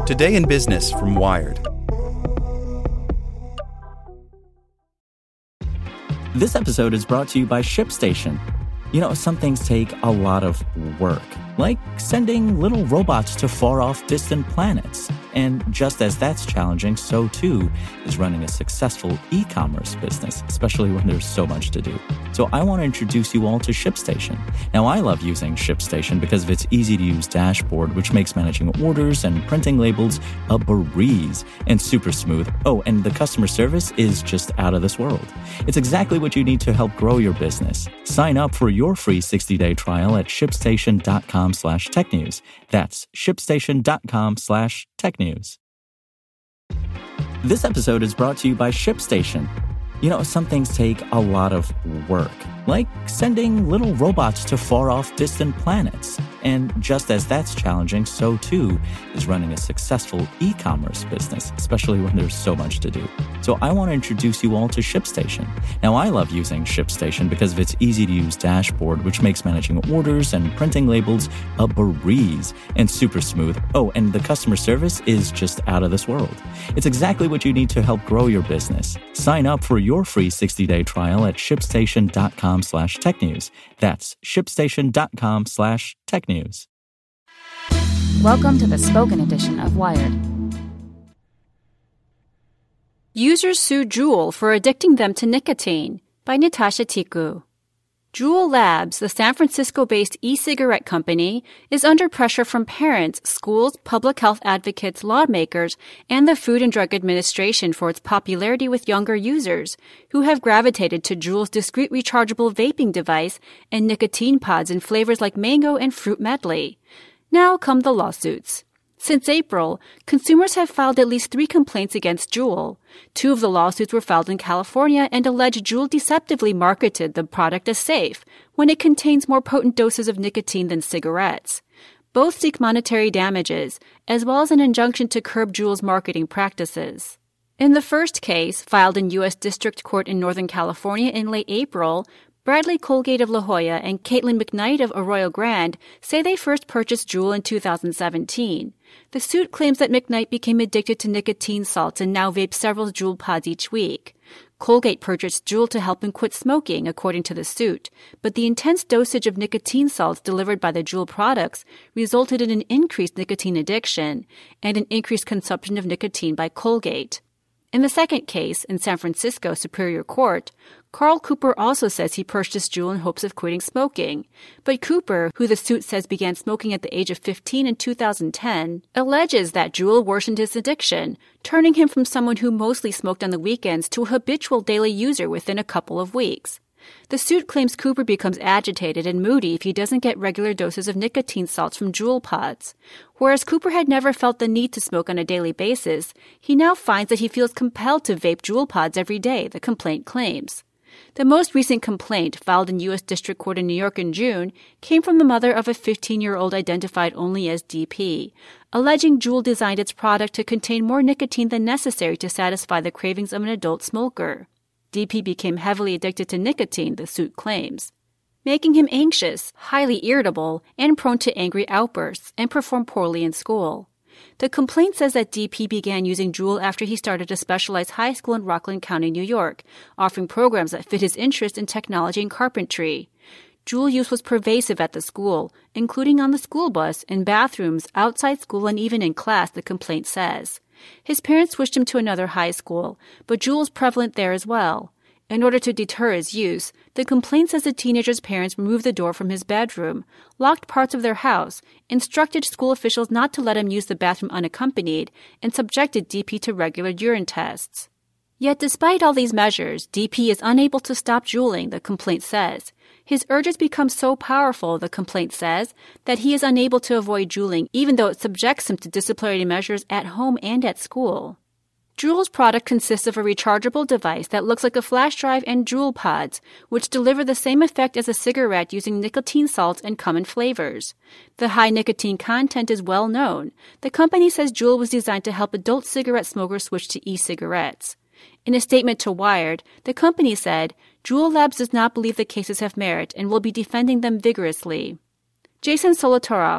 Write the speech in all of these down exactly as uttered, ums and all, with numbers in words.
Today in Business from Wired. This episode is brought to you by ShipStation. You know, some things take a lot of work, like sending little robots to far-off distant planets. And just as that's challenging, so too is running a successful e-commerce business, especially when there's so much to do. So I want to introduce you all to ShipStation. Now, I love using ShipStation because of its easy-to-use dashboard, which makes managing orders and printing labels a breeze and super smooth. Oh, and the customer service is just out of this world. It's exactly what you need to help grow your business. Sign up for your free sixty-day trial at shipstation.com slash tech news. That's shipstation.com slash tech news. This episode is brought to you by ShipStation. You know, some things take a lot of work, like sending little robots to far-off distant planets. And just as that's challenging, so too is running a successful e-commerce business, especially when there's so much to do. So I want to introduce you all to ShipStation. Now, I love using ShipStation because of its easy-to-use dashboard, which makes managing orders and printing labels a breeze and super smooth. Oh, and the customer service is just out of this world. It's exactly what you need to help grow your business. Sign up for your free sixty-day trial at shipstation.com slash tech news. That's shipstation.com slash tech news. Welcome to the spoken edition of Wired. Users sue Juul for addicting them to nicotine by Natasha Tiku. Juul Labs, the San Francisco-based e-cigarette company, is under pressure from parents, schools, public health advocates, lawmakers, and the Food and Drug Administration for its popularity with younger users, who have gravitated to Juul's discrete rechargeable vaping device and nicotine pods in flavors like mango and fruit medley. Now come the lawsuits. Since April, consumers have filed at least three complaints against Juul. Two of the lawsuits were filed in California and allege Juul deceptively marketed the product as safe when it contains more potent doses of nicotine than cigarettes. Both seek monetary damages, as well as an injunction to curb Juul's marketing practices. In the first case, filed in U S District Court in Northern California in late April, Bradley Colgate of La Jolla and Caitlin McKnight of Arroyo Grande say they first purchased Juul in two thousand seventeen. The suit claims that McKnight became addicted to nicotine salts and now vapes several Juul pods each week. Colgate purchased Juul to help him quit smoking, according to the suit, but the intense dosage of nicotine salts delivered by the Juul products resulted in an increased nicotine addiction and an increased consumption of nicotine by Colgate. In the second case, in San Francisco Superior Court, Carl Cooper also says he purchased Juul in hopes of quitting smoking. But Cooper, who the suit says began smoking at the age of fifteen in two thousand ten, alleges that Juul worsened his addiction, turning him from someone who mostly smoked on the weekends to a habitual daily user within a couple of weeks. The suit claims Cooper becomes agitated and moody if he doesn't get regular doses of nicotine salts from Juul pods. Whereas Cooper had never felt the need to smoke on a daily basis, he now finds that he feels compelled to vape Juul pods every day, the complaint claims. The most recent complaint, filed in U S District Court in New York in June, came from the mother of a fifteen-year-old identified only as D P, alleging Juul designed its product to contain more nicotine than necessary to satisfy the cravings of an adult smoker. D P became heavily addicted to nicotine, the suit claims, making him anxious, highly irritable, and prone to angry outbursts, and performed poorly in school. The complaint says that D P began using Juul after he started a specialized high school in Rockland County, New York, offering programs that fit his interest in technology and carpentry. Juul use was pervasive at the school, including on the school bus, in bathrooms, outside school, and even in class, the complaint says. His parents switched him to another high school, but Juul is prevalent there as well. In order to deter his use, the complaint says the teenager's parents removed the door from his bedroom, locked parts of their house, instructed school officials not to let him use the bathroom unaccompanied, and subjected D P to regular urine tests. Yet despite all these measures, D P is unable to stop juuling, the complaint says. His urges become so powerful, the complaint says, that he is unable to avoid juuling even though it subjects him to disciplinary measures at home and at school. Juul's product consists of a rechargeable device that looks like a flash drive and Juul pods, which deliver the same effect as a cigarette using nicotine salts and come in flavors. The high nicotine content is well known. The company says Juul was designed to help adult cigarette smokers switch to e-cigarettes. In a statement to Wired, the company said, Juul Labs does not believe the cases have merit and will be defending them vigorously. Jason Solotaroff,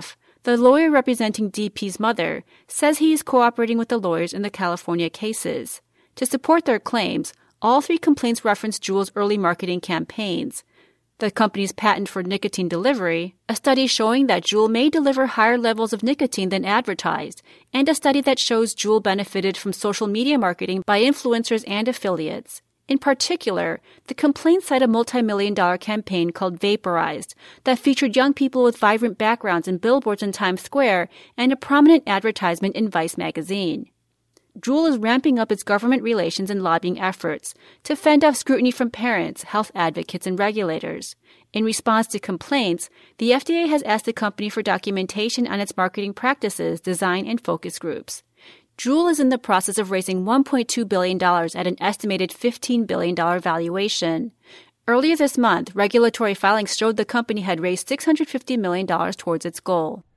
The lawyer representing D P's mother says he is cooperating with the lawyers in the California cases. To support their claims, all three complaints reference Juul's early marketing campaigns. The company's patent for nicotine delivery, a study showing that Juul may deliver higher levels of nicotine than advertised, and a study that shows Juul benefited from social media marketing by influencers and affiliates. In particular, the complaints cite a multi-million dollar campaign called Vaporized that featured young people with vibrant backgrounds in billboards in Times Square and a prominent advertisement in Vice magazine. Juul is ramping up its government relations and lobbying efforts to fend off scrutiny from parents, health advocates, and regulators. In response to complaints, the F D A has asked the company for documentation on its marketing practices, design, and focus groups. Juul is in the process of raising one point two billion dollars at an estimated fifteen billion dollars valuation. Earlier this month, regulatory filings showed the company had raised six hundred fifty million dollars towards its goal.